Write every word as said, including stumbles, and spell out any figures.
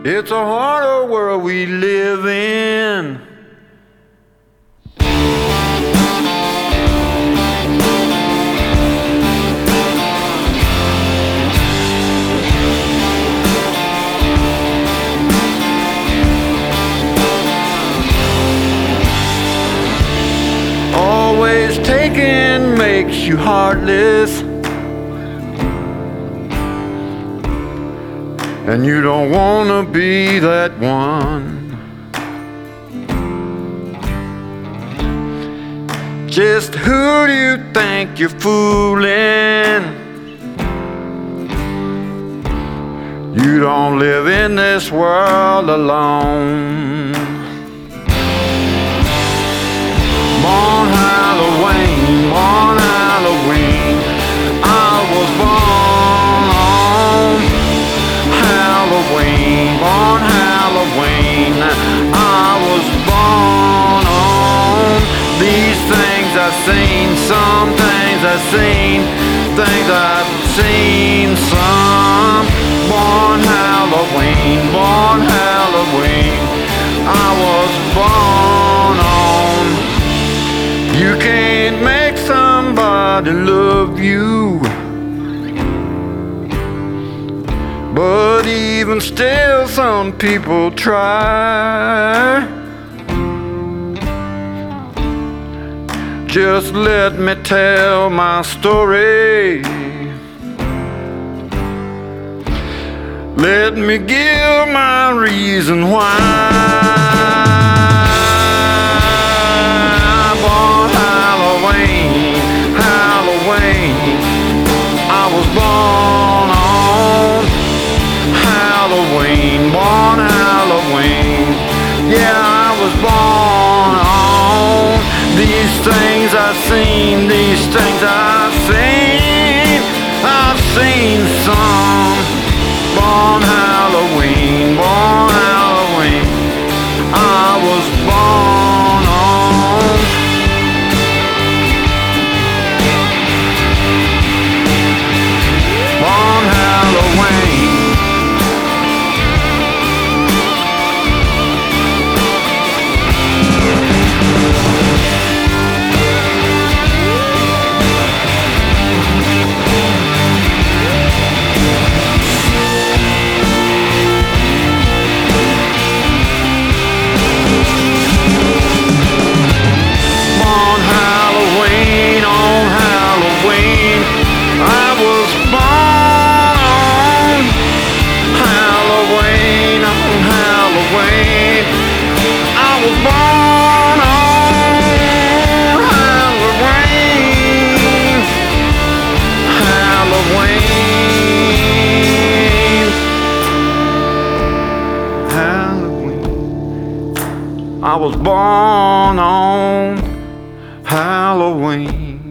It's a harder world we live in. Always taking makes you heartless, and you don't wanna be that one. Just who do you think you're fooling? You don't live in this world alone. Born Halloween, born Halloween, I was born on Halloween, born Halloween, I was born on these things I've seen, some things I've seen, things I've seen, some. Born Halloween, born Halloween, I was born on. You can't make somebody love you, but even still some people try. Just let me tell my story. Let me give my reason why. Born Halloween, Halloween, I was born on Halloween, born Halloween, yeah, I was born on these things I've seen, these things I've seen, I've seen some. Born Halloween, born Halloween, I was born on. Born Halloween. I was born on Halloween.